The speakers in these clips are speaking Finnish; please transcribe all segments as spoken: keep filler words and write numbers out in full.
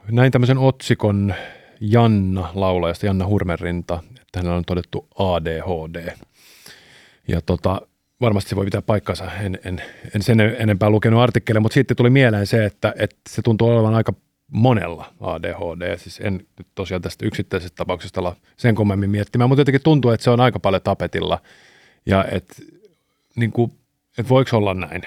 näin tämmöisen otsikon Janna laulajasta, Janna Hurmenrinta, että hänellä on todettu A D H D. Ja tota, varmasti se voi pitää paikkansa, en, en, en sen enempää lukenut artikkeleja, mutta sitten tuli mieleen se, että, että se tuntuu olevan aika monella A D H D. Siis en nyt tosiaan tästä yksittäisestä tapauksesta olla sen kommemmin miettimään, mutta jotenkin tuntuu, että se on aika paljon tapetilla ja että niin kuin, että voiko olla näin.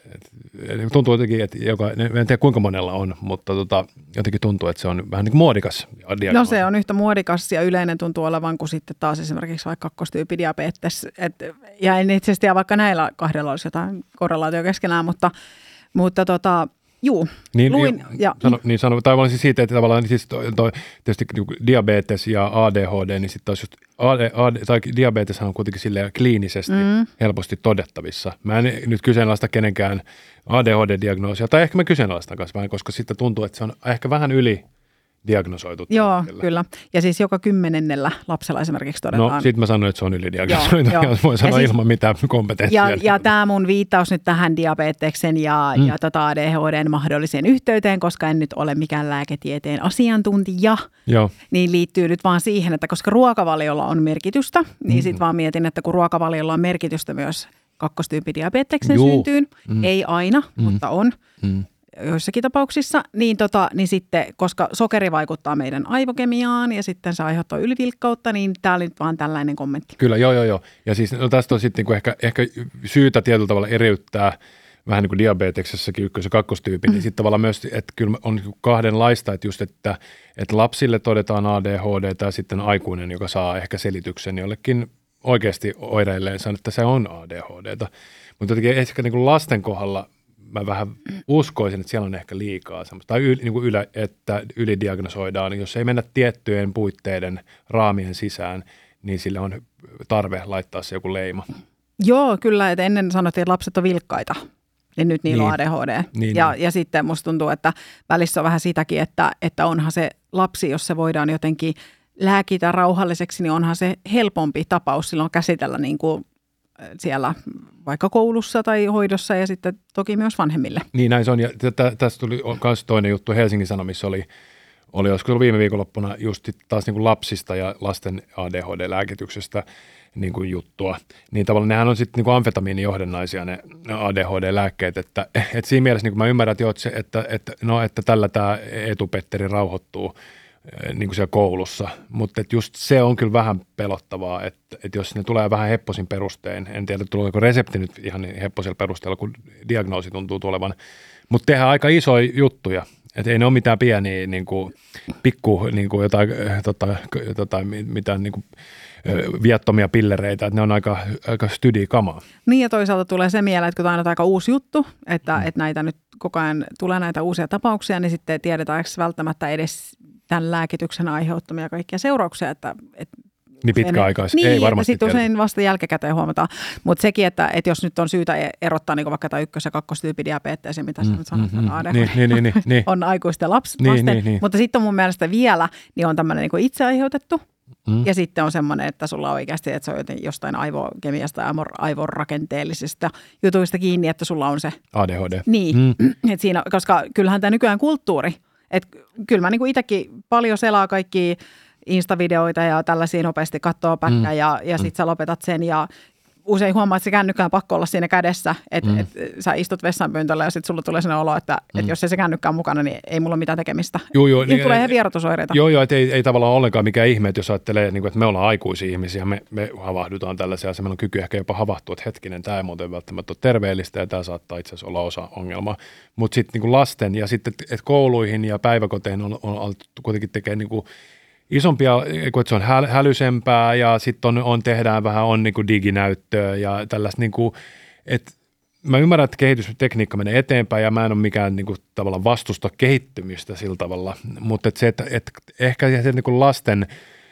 Et tuntuu jotenkin, että joka, en tiedä kuinka monella on, mutta tota, jotenkin tuntuu, että se on vähän niin kuin muodikas diagnoosi. No se on yhtä muodikas ja yleinen tuntuu olevan kuin sitten taas esimerkiksi vaikka kakkostyypidiabetes. Et, ja en itse asiassa tiedä, vaikka näillä kahdella olisi jotain korrelaatio keskenään, mutta, mutta tota, juu, niin, luin. Ja, ja, sano, niin sano, tai siis siitä, että tavallaan siis toi, toi, tietysti diabetes ja A D H D, niin sitten taas just A D, A D, tai diabetes on kuitenkin silleen kliinisesti mm. helposti todettavissa. Mä en nyt kyseenalaista kenenkään A D H D-diagnoosia, tai ehkä mä kyseenalaistan kanssa vähän, koska sitten tuntuu, että se on ehkä vähän yli diagnosoitu. Joo, hetkellä. Kyllä. Ja siis joka kymmenennellä lapsella esimerkiksi todetaan. No, sitten mä sanoin, että se on ylidiagnosoitu. Joo, joo. Voi sanoa ja ilman siis, mitään kompetenssia. Ja, ja tämä mun viittaus nyt tähän diabeteksen ja, mm. ja tota A D H D:n mahdolliseen yhteyteen, koska en nyt ole mikään lääketieteen asiantuntija, joo. niin liittyy nyt vaan siihen, että koska ruokavaliolla on merkitystä, niin mm. sitten vaan mietin, että kun ruokavaliolla on merkitystä myös kakkostyyppidiabeteksen Juu. syntyyn, mm. ei aina, mm. mutta on. Mm. joissakin tapauksissa, niin, tota, niin sitten, koska sokeri vaikuttaa meidän aivokemiaan ja sitten se aiheuttaa ylivilkkautta, niin tämä oli nyt vaan tällainen kommentti. Kyllä, joo, joo, joo. Ja siis no, tästä on sitten niin ehkä, ehkä syytä tietyllä tavalla eriyttää vähän niin kuin diabeteksessakin ykkös- ja kakkostyypin, mm. niin sitten tavallaan myös, että kyllä on kahdenlaista, että just, että, että lapsille todetaan A D H D tai sitten aikuinen, joka saa ehkä selityksen jollekin oikeasti oireilleensa, että se on A D H D:ta. Mutta jotenkin ehkä niin kuin lasten kohdalla mä vähän uskoisin, että siellä on ehkä liikaa semmoista, tai yl, niin kuin ylä, että ylidiagnosoidaan, jos ei mennä tiettyjen puitteiden raamien sisään, niin sille on tarve laittaa se joku leima. Joo, kyllä, että ennen sanottiin, että lapset on vilkkaita, niin nyt niillä niin. on A D H D. Niin, ja, niin. ja sitten musta tuntuu, että välissä on vähän sitäkin, että, että onhan se lapsi, jos se voidaan jotenkin lääkitä rauhalliseksi, niin onhan se helpompi tapaus silloin käsitellä niin kuin siellä vaikka koulussa tai hoidossa ja sitten toki myös vanhemmille. Niin näin se on. Ja tästä tuli myös toinen juttu Helsingin Sanomissa oli, oli joskus viime viikonloppuna just taas niin kuin lapsista ja lasten A D H D-lääkityksestä niin kuin juttua. Niin tavallaan nehän on sitten niin kuin amfetamiinijohdannaisia ne A D H D-lääkkeet, että, että siinä mielessä niin kuin mä ymmärrän, että, jo, että, että, että, no, että tällä tämä Eetu Petteri rauhoittuu niin kuin siellä koulussa, mutta just se on kyllä vähän pelottavaa, että, että jos ne tulee vähän hepposin perustein, en tiedä tuleeko resepti nyt ihan niin hepposilla perusteella, kun diagnoosi tuntuu tulevan, mutta tehdään aika isoja juttuja, että ei ne ole mitään pieniä niin kuin, pikku niin kuin jotain, tota, tota, mitään niin kuin, viattomia pillereitä, että ne on aika, aika stydiä kamaa. Niin ja toisaalta tulee se mieleen, että kun tämä on aika uusi juttu, että, mm. että näitä nyt koko ajan tulee näitä uusia tapauksia, niin sitten tiedetäänkö välttämättä edes tämän lääkityksen aiheuttamia kaikkia seurauksia, että, että niin pitkäaikaisesti, niin, ei varmasti. Sitten usein vasta jälkikäteen huomataan. Mutta sekin, että, että jos nyt on syytä erottaa niin vaikka tämä ykkös- ja kakkostyypidiabetes, mitä sä nyt sanot, mm, A D H D niin, niin, niin, niin. on aikuisten lapset, niin, lasten. Niin, niin. Mutta sitten on mun mielestä vielä, niin on tämmöinen niin itse aiheutettu. Mm. Ja sitten on semmoinen, että sulla on oikeasti, että se on jostain aivokemiasta ja aivorakenteellisista jutuista kiinni, että sulla on se A D H D. Niin, mm. että siinä, koska kyllähän tämä nykyään kulttuuri, että kyllä mä niin kuin itsekin paljon selaa kaikkia Insta-videoita ja tällaisia nopeasti katsoo pätkä mm. ja, ja sitten sä lopetat sen ja usein huomaat, että se kännykkä on pakko olla siinä kädessä, että mm. et sä istut vessanpöntöllä ja sitten sulla tulee sellainen olo, että mm. et jos ei se kännykkä on mukana, niin ei mulla ole mitään tekemistä. Joo, joo, niin, tulee ihan vierotusoireita. Joo, joo, että ei, ei tavallaan ollenkaan mikään ihme, että jos ajattelee, niin kuin, että me ollaan aikuisia ihmisiä, me, me havahdutaan tällaisia ja meillä on kyky ehkä jopa havahtua, että hetkinen, tämä ei muuten välttämättä ole terveellistä ja tämä saattaa itse asiassa olla osa ongelmaa. Mutta sitten niin lasten ja sitten, että kouluihin ja päiväkoteihin on, on, on kuitenkin tekee niin kuin isompia, että se on häl, hälysempää ja sitten on, on, tehdään vähän on niin kuin diginäyttöä ja tällaista, niin kuin, että mä ymmärrän, että kehitystekniikka menee eteenpäin ja mä en ole mikään niin kuin, tavallaan vastusta kehittymistä sillä tavalla, mutta että se, että, että ehkä se niin kuin lasten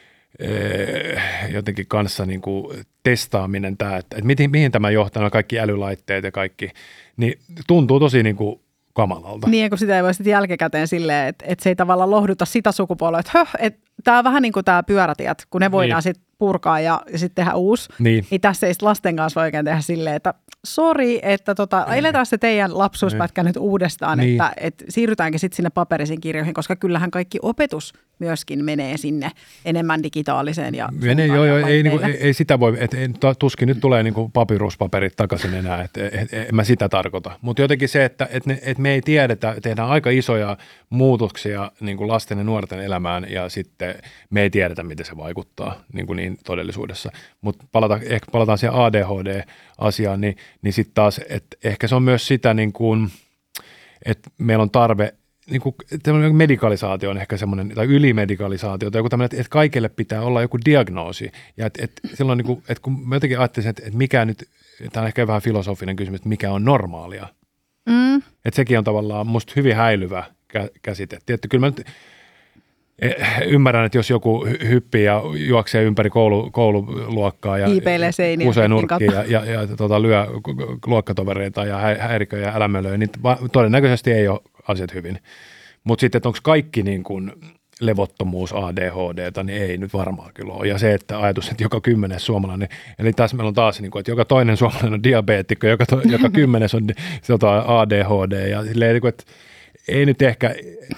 ee, jotenkin kanssa niin kuin testaaminen tämä, että, että mihin, mihin tämä johtaa, kaikki älylaitteet ja kaikki, niin tuntuu tosi niin kuin kamalalta. Niin, kun sitä ei voi sitten jälkikäteen silleen, että, että se ei tavallaan lohduta sitä sukupolvea, että höh, että tämä on vähän niin kuin tämä pyörätiet, kun ne voidaan niin. sitten purkaa ja, ja sitten tehdä uusi. Niin. niin tässä ei lasten kanssa oikein tehdä silleen, että sori, että tota, eletään se teidän lapsuuspätkä nyt uudestaan, niin. että, että siirrytäänkin sitten sinne paperisiin kirjoihin, koska kyllähän kaikki opetus myöskin menee sinne enemmän digitaaliseen. Ja menee, joo, joo, ei, niin kuin, ei, ei sitä voi, että tuskin nyt tulee niin kuin papyruspaperit takaisin enää, että et, et, en mä sitä tarkoita. Mutta jotenkin se, että et, et me ei tiedetä, tehdään aika isoja muutoksia niin kuin lasten ja nuorten elämään ja sitten me ei tiedetä, miten se vaikuttaa niin kuin niin todellisuudessa. Mutta palata, ehkä palataan siihen A D H D-asiaan, niin, niin sitten taas, että ehkä se on myös sitä, niin kuin, että meillä on tarve, niin kuin medikalisaatio on ehkä semmoinen, tai ylimedikalisaatio, tai joku tämmöinen, että kaikille pitää olla joku diagnoosi. Ja että et silloin, niin kuin, että kun mä jotenkin ajattelisin, että, että mikä nyt, tämä on ehkä vähän filosofinen kysymys, että mikä on normaalia. Mm. Että sekin on tavallaan musta hyvin häilyvä käsite. Tietty, kyllä mä nyt ymmärrän, että jos joku hyppii ja juoksee ympäri koulu, koululuokkaa ja kusee nurkkiin ja, ja, ja tota, lyö luokkatovereita ja häiriköi ja älämölöi, niin va- todennäköisesti ei ole asiat hyvin. Mutta sitten, että onko kaikki niin kuin levottomuus A D H D:tä, niin ei nyt varmaan kyllä ole. Ja se, että ajatus, että joka kymmenes suomalainen, eli tässä meillä on taas, niin kuin, että joka toinen suomalainen on diabeetikko, joka, to, joka kymmenes on A D H D, ja silleen, että ei nyt ehkä,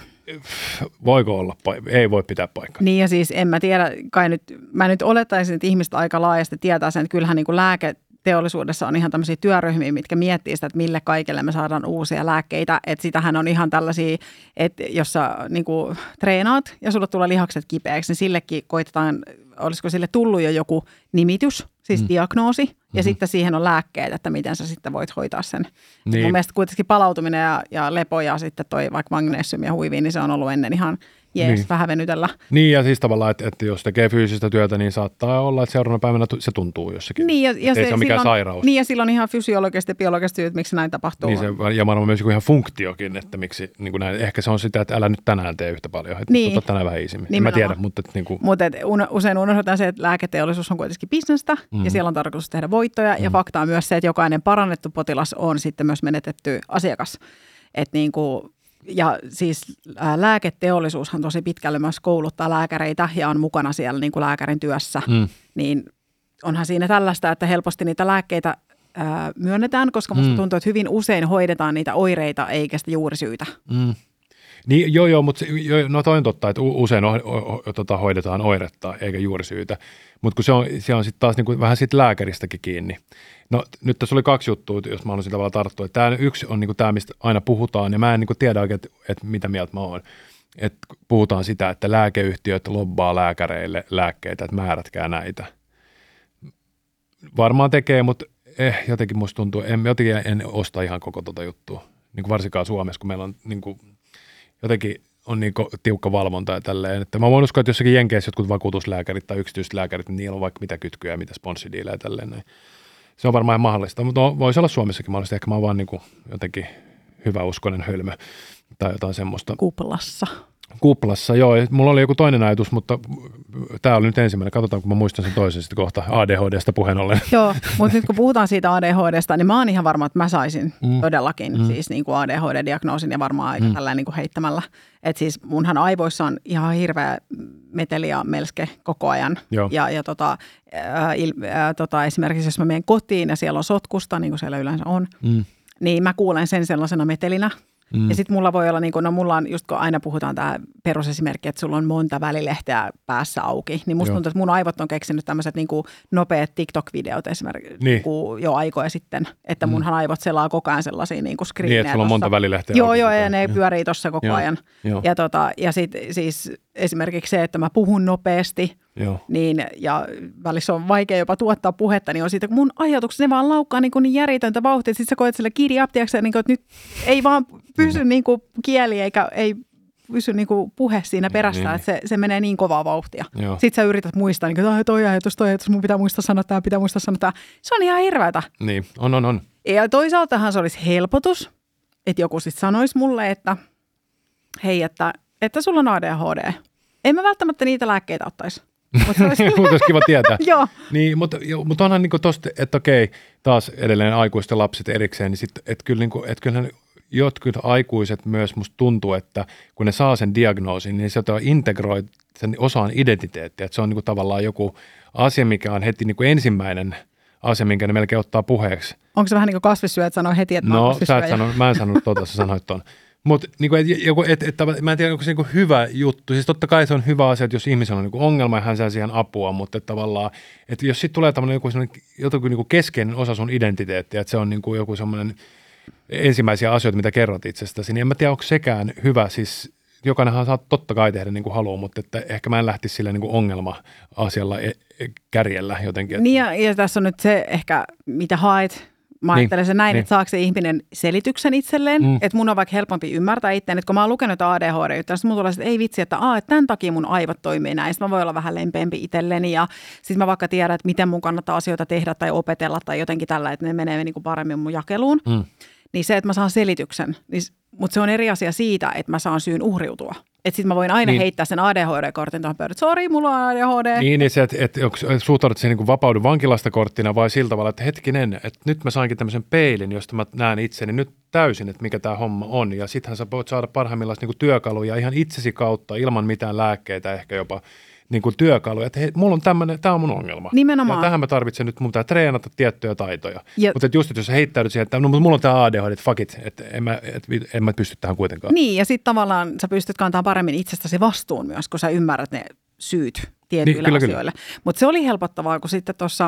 voiko olla, ei voi pitää paikkaa. Niin ja siis en mä tiedä, kai nyt, mä nyt olettaisin, että ihmiset aika laajasti tietää sen, että kyllähän niin kuin lääketeollisuudessa on ihan tämmöisiä työryhmiä, mitkä miettii sitä, että mille kaikille me saadaan uusia lääkkeitä. Että sitähän on ihan tällaisia, että jos sä niin kuin treenaat ja sulla tulee lihakset kipeäksi, niin sillekin koitetaan, olisiko sille tullut jo joku nimitys, siis mm. diagnoosi, ja mm-hmm. sitten siihen on lääkkeet, että miten sä sitten voit hoitaa sen. Niin. Mun mielestä kuitenkin palautuminen ja, ja lepo ja sitten toi vaikka magnesium ja huivi, niin se on ollut ennen ihan jees, niin. vähän venytellä. Niin ja siis tavallaan, että, että jos tekee fyysistä työtä, niin saattaa olla, että seuraavana päivänä se tuntuu jossakin. Niin ja, ja se, ei se ole mikään silloin, sairaus. Niin ja silloin ihan fysiologisesti ja biologisesti syyt, miksi näin tapahtuu. Niin se, ja varmaan myös ihan funktiokin, että miksi, niin kuin näin, ehkä se on sitä, että älä nyt tänään tee yhtä paljon, että niin. ota tänään vähän iisimmin. Niin mä tiedän, mutta... Että, niin kuin... Mutta usein unohdetaan se, että lääketeollisuus on kuitenkin bisnestä mm. ja siellä on tarkoitus tehdä voittoja mm. ja fakta on myös se, että jokainen parannettu potilas on sitten myös menetetty asiakas. Että niin kuin ja siis ää, lääketeollisuushan tosi pitkälle myös kouluttaa lääkäreitä ja on mukana siellä niin kuin lääkärin työssä, mm. niin onhan siinä tällaista, että helposti niitä lääkkeitä ää, myönnetään, koska musta mm. tuntuu, että hyvin usein hoidetaan niitä oireita eikä sitä juurisyytä. Mm. Niin, joo, joo, mutta jo, no toi on totta, että usein o, o, o, tota, hoidetaan oiretta eikä juurisyytä, mutta kun se on, se on sitten taas niin kuin vähän siitä lääkäristäkin kiinni. No nyt tässä oli kaksi juttua, jos mä haluaisin tavallaan tarttua. Tämä yksi on niin tämä, mistä aina puhutaan, ja mä en niin tiedä oikein, että, että mitä mieltä mä oon. Että puhutaan sitä, että lääkeyhtiöt lobbaa lääkäreille lääkkeitä, että määrätkää näitä. Varmaan tekee, mutta eh, jotenkin musta tuntuu, en, jotenkin en osta ihan koko tota juttua. Niin kuin varsinkaan Suomessa, kun meillä on niin kuin, jotenkin on niin tiukka valvonta ja tälleen. Että mä voin uskoa, että jossakin Jenkeissä jotkut vakuutuslääkärit tai yksityiset lääkärit, niin niillä on vaikka mitä kytkyjä ja mitä sponssidiilejä ja tälleen näin. Se on varmaan mahdollista, mutta no, voisi olla Suomessakin mahdollista. Ehkä mä oon vaan niin kuin jotenkin hyväuskoinen hölmö tai jotain semmoista. Kuplassa. Kuplassa, joo. Mulla oli joku toinen ajatus, mutta tämä oli nyt ensimmäinen. Katsotaan, kun mä muistan sen toisen sitten kohta A D H D:stä puheen ollen. Joo, mutta nyt kun puhutaan siitä A D H D:stä, niin mä oon ihan varma, että mä saisin mm. todellakin mm. siis niin kuin A D H D-diagnoosin ja varmaan aika mm. tällä niin kuin heittämällä. Että siis munhan aivoissa on ihan hirveä meteli ja melske koko ajan. Joo. Ja, ja tota, ää, il, ää, tota, esimerkiksi jos mä menen kotiin ja siellä on sotkusta, niin kuin siellä yleensä on, mm. niin mä kuulen sen sellaisena metelinä. Mm. Ja sitten mulla voi olla, niin kun, no mulla on, just kun aina puhutaan tämä perusesimerkki, että sulla on monta välilehteä päässä auki, niin musta Joo. tuntuu, että mun aivot on keksinyt tämmöiset niin kuin nopeat TikTok-videot esimerkiksi niin. Niin kuin jo aikoja sitten, että munhan mm. aivot selaa koko ajan sellaisia niin kuin screenejä. Niin, että sulla on monta välilehteä Joo, auki. joo, ja ne pyörii tuossa koko Joo. ajan. Joo. Ja, tota, ja sitten siis esimerkiksi se, että mä puhun nopeasti, niin, ja välissä on vaikea jopa tuottaa puhetta, niin on siitä, kun mun ajatukset, ne vaan laukkaa niin, niin järjetöntä vauhtia, että sitten sä koet sille giddy up, tiiäksä, niin kuin, että nyt ei vaan pysy niin kuin kieli eikä ei pysy niin kuin puhe siinä perässä, niin, että se, se menee niin kovaa vauhtia. Joo. Sitten sä yrität muistaa, niin kuin, toi ajatus, toi ajatus, mun pitää muistaa sanoa tämä, pitää muistaa sanoa tämä. Se on ihan hirveätä. Niin, on, on, on. Ja toisaaltahan se olisi helpotus, että joku sitten sanoisi mulle, että hei, että, että sulla on A D H D. En mä välttämättä niitä lääkkeitä ottaisi. Mutta olisi kiva tietää. Joo. Niin, mutta, mutta onhan niin tosta, että okei, taas edelleen aikuisten lapset erikseen, niin sitten, että kyllä, niin kuin, että kyllähän jotkut aikuiset myös musta tuntuu, että kun ne saa sen diagnoosin, niin se integroi, sen osaan identiteettiä, että se on niin kuin tavallaan joku asia, mikä on heti niin kuin ensimmäinen asia, minkä ne melkein ottaa puheeksi. Onko se vähän niin kuin kasvissyöjä, että sanoo heti, että mä no, sä et sano, mä en sanonut tota, sä sanoit ton. Mutta niinku, et, et, et, et, mä en tiedä, onko se niinku hyvä juttu. Siis totta kai se on hyvä asia, että jos ihmisellä on niinku ongelma ja hän saa siihen apua, mutta et tavallaan, että jos sitten tulee tämmöinen joku, joku niinku keskeinen osa sun identiteettiä, että se on niinku joku semmoinen ensimmäisiä asioita, mitä kerrot itsestäsi, niin en mä tiedä, onko sekään hyvä. Siis jokainenhan saa totta kai tehdä niin kuin haluaa, mutta että ehkä mä en lähtisi sillä niin kuin ongelma-asialla kärjellä jotenkin. Että... Niin ja, ja tässä on nyt se ehkä, mitä haet. Mä ajattelen se näin, niin. Että saako se ihminen selityksen itselleen, mm. että mun on vaikka helpompi ymmärtää itseäni, että kun mä oon lukenut A D H D-juttuja, sitten mun tulee, että ei vitsi, että, aa, että tämän takia mun aivot toimii näin, sitten mä voin olla vähän lempeämpi itselleni ja sitten mä vaikka tiedän, että miten mun kannattaa asioita tehdä tai opetella tai jotenkin tällä, että ne menee niin kuin paremmin mun jakeluun. Mm. Niin se, että mä saan selityksen, niin, mutta se on eri asia siitä, että mä saan syyn uhriutua. Että sitten mä voin aina niin. heittää sen A D H D-kortin tuohon pöydän, että sori, mulla on A D H D. Niin, niin se, että, että suhtaudut siihen niin vapaudu vankilasta korttina vai sillä tavalla, että hetkinen, että nyt mä sainkin tämmöisen peilin, josta mä näen itseni nyt täysin, että mikä tämä homma on. Ja sittenhän sä voit saada parhaimmillaan niin työkaluja ihan itsesi kautta, ilman mitään lääkkeitä ehkä jopa. Niin kuin työkaluja, että hei, mulla on tämmöinen, tämä on mun ongelma. Nimenomaan. Ja tähän mä tarvitsen nyt, mun pitää treenata tiettyjä taitoja. Ja... Mutta just, että jos sä heittäydyt siihen, että no, mulla on tämä A D H D, että fuck it, että en mä, et, en mä pysty tähän kuitenkaan. Niin, ja sitten tavallaan sä pystyt kantamaan paremmin itsestäsi vastuun myös, kun sä ymmärrät ne syyt tietyille niin, kyllä, asioille. Mutta se oli helpottavaa, kun sitten tuossa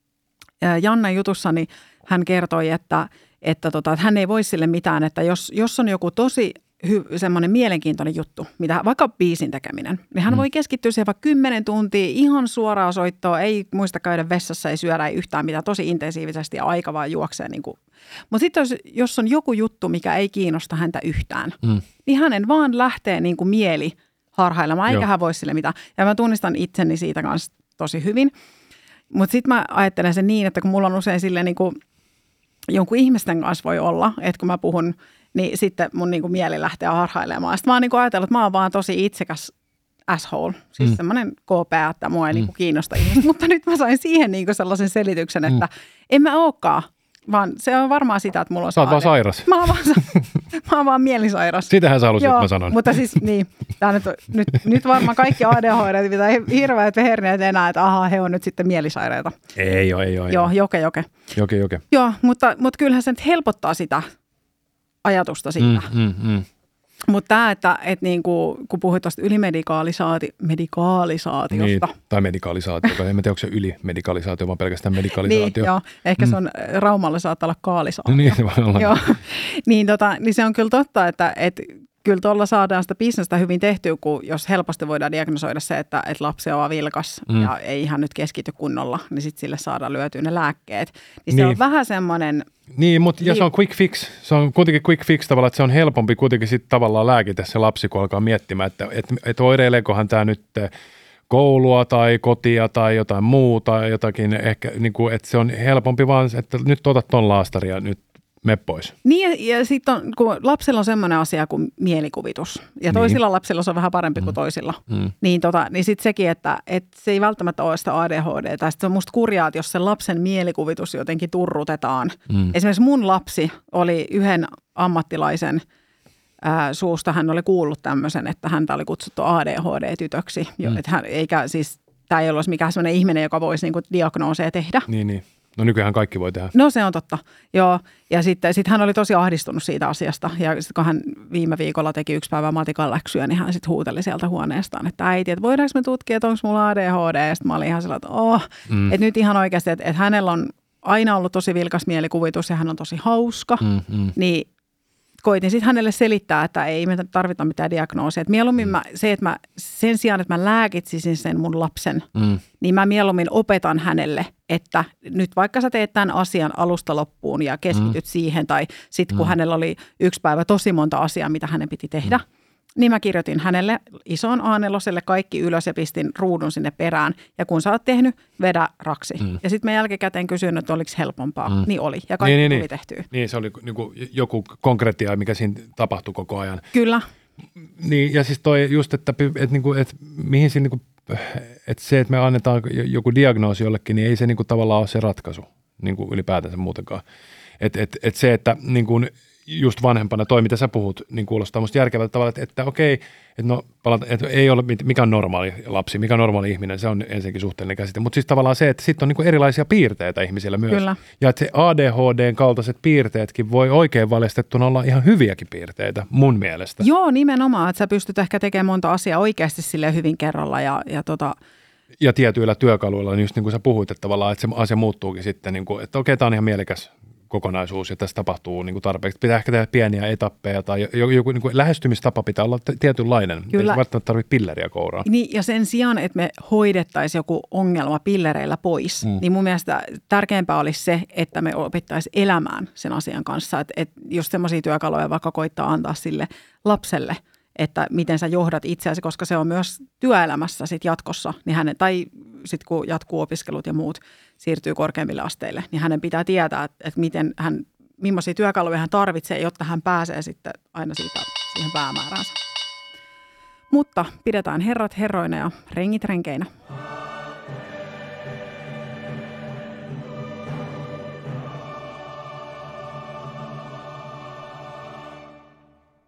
Jannan jutussa, niin hän kertoi, että, että, tota, että hän ei voi sille mitään, että jos, jos on joku tosi hy- semmoinen mielenkiintoinen juttu, mitä vaikka biisin tekeminen, niin hän mm. voi keskittyä siihen vaikka kymmenen tuntia ihan suoraa soittoa, ei muista käydä vessassa, ei syödä ei yhtään mitään, tosi intensiivisesti ja aika vaan juoksee. Niin kuin. Mutta sitten jos, jos on joku juttu, mikä ei kiinnosta häntä yhtään, mm. niin hänen vaan lähtee niin kuin mieli harhailemaan, eikä Joo. hän voi sille mitään. Ja mä tunnistan itseni siitä kanssa tosi hyvin. Mutta sitten mä ajattelen sen niin, että kun mulla on usein silleen niin kuin jonkun ihmisten kanssa voi olla, että kun mä puhun, niin sitten mun niin kuin mieli lähtee harhailemaan. Sitten mä oon niin kuin ajatellut, että mä oon vaan tosi itsekäs asshole. Siis mm. semmoinen K P, että mua ei mm. niin kuin kiinnosta ihmistä. Mutta nyt mä sain siihen niin kuin sellaisen selityksen, että mm. en mä ookaan. Vaan se on varmaan sitä, että mulla on... Sä oot vaan sairas. Mä oon vaan, mä oon vaan mielisairas. Sitähän sä halusit, että mä sanon. Mutta siis niin, tää nyt, nyt, nyt varmaan kaikki A D H D, mitä hirveät herneet enää, että ahaa, he on nyt sitten mielisairaita. Ei ole, ei ole. Joo, joke, joke. Joke, joke. Joo, mutta, mutta kyllähän se nyt helpottaa sitä ajatusta siitä. Mm, mm, mm. Mutta tämä, että, että niinku, kun puhuit tuosta ylimedikaalisaati, medikaalisaatiosta. Niin, tai medikaalisaatio. En tiedä, onko se ylimedikaalisaatio, vaan pelkästään medikaalisaatio. Niin, joo. Ehkä se on, mm. Raumalla saattaa olla kaalisaatio. Niin, se voi olla. Joo. niin, tota, niin se on kyllä totta, että, että kyllä tuolla saadaan sitä bisnestä hyvin tehtyä, kun jos helposti voidaan diagnosoida se, että, että lapsi on vilkas mm. ja ei ihan nyt keskity kunnolla, niin sitten sille saadaan lyötyä ne lääkkeet. Niin, niin. Se on vähän semmoinen... Niin, mutta ja se on quick fix. Se on kuitenkin quick fix tavallaan, että se on helpompi kuitenkin sitten tavallaan lääkitä se lapsi, kun alkaa miettimään, että et, et oireileekohan tämä nyt koulua tai kotia tai jotain muuta tai jotakin ehkä, niin kuin, että se on helpompi vaan, että nyt otat ton laastari ja nyt mene pois. Niin ja, ja sitten kun lapsella on semmoinen asia kuin mielikuvitus ja toisilla niin. lapsilla se on vähän parempi mm. kuin toisilla, mm. niin, tota, niin sitten sekin, että, että se ei välttämättä ole sitä A D H D tai se on musta kurjaa, että jos sen lapsen mielikuvitus jotenkin turrutetaan. Mm. Esimerkiksi mun lapsi oli yhden ammattilaisen ää, suusta, hän oli kuullut tämmöisen, että häntä oli kutsuttu A D H D-tytöksi, mm. että hän, eikä siis tämä ei olisi mikään semmoinen ihminen, joka voisi niinku diagnooseja tehdä. Niin, niin. No nykyään kaikki voi tehdä. No se on totta, joo. Ja sitten sit hän oli tosi ahdistunut siitä asiasta. Ja sitten kun hän viime viikolla teki yksi päivä matikan läksyä, niin hän sitten huuteli sieltä huoneestaan, että äiti, että voidaanko me tutkia, että onko mulla A D H D? Ja sitten mä olin ihan sellainen, että oh, mm. että nyt ihan oikeasti, että, että hänellä on aina ollut tosi vilkas mielikuvitus ja hän on tosi hauska. Mm, mm. Niin koitin sitten hänelle selittää, että ei me tarvita mitään diagnoosia. Että mieluummin mä, se, että mä sen sijaan, että mä lääkitsisin sen mun lapsen, mm. niin mä mieluummin opetan hänelle, että nyt vaikka sä teet tämän asian alusta loppuun ja keskityt mm. siihen, tai sitten kun mm. hänellä oli yksi päivä tosi monta asiaa, mitä hänen piti tehdä, mm. niin mä kirjoitin hänelle ison A neloselle kaikki ylös ja pistin ruudun sinne perään. Ja kun sä oot tehnyt, vedä raksi. Mm. Ja sitten mä jälkikäteen kysyin, että oliko helpompaa. Mm. Niin oli. Ja kaikki niin, tuli niin, tehtyä. Niin, se oli niinku joku konkreettia, mikä siinä tapahtui koko ajan. Kyllä. Niin, ja siis toi just, että, että, niinku, että mihin siinä, niinku, että se, että me annetaan joku diagnoosi jollekin, niin ei se niinku tavallaan ole se ratkaisu niinku ylipäätänsä muutenkaan. Että et, et se, että niinku, just vanhempana toi, mitä sä puhut, niin kuulostaa musta järkevältä tavalla, että, että okei, että no että ei ole, mikä on normaali lapsi, mikä on normaali ihminen, se on ensinnäkin suhteellinen käsite, mutta siis tavallaan se, että sitten on niin kuin erilaisia piirteitä ihmisillä myös. Kyllä. Ja että se A D H D:n kaltaiset piirteetkin voi oikein valjastettuna olla ihan hyviäkin piirteitä mun mielestä. Joo, nimenomaan, että sä pystyt ehkä tekemään monta asiaa oikeasti sille hyvin kerralla ja, ja tota... Ja tietyillä työkaluilla, niin just niin kuin sä puhuit, että tavallaan, että se asia muuttuukin sitten, niin kuin, että okei, tämä on ihan mielekäs kokonaisuus ja tässä tapahtuu niin kuin tarpeeksi. Pitää ehkä tehdä pieniä etappeja tai joku, joku niin kuin lähestymistapa pitää olla tietynlainen. Kyllä. Ei välttämättä tarvitse pilleriä kouraa. Niin, ja sen sijaan, että me hoidettaisiin joku ongelma pillereillä pois, mm. niin mun mielestä tärkeämpää olisi se, että me opittaisiin elämään sen asian kanssa. Että et just semmoisia työkaluja vaikka koittaa antaa sille lapselle, että miten sä johdat itseäsi, koska se on myös työelämässä sit jatkossa, niin hänen, tai sitten kun jatkuu opiskelut ja muut siirtyy korkeammille asteille, niin hänen pitää tietää, että, että miten hän, millaisia työkaluja hän tarvitsee, jotta hän pääsee sitten aina siitä siihen päämääränsä. Mutta pidetään herrat herroina ja rengit renkeinä.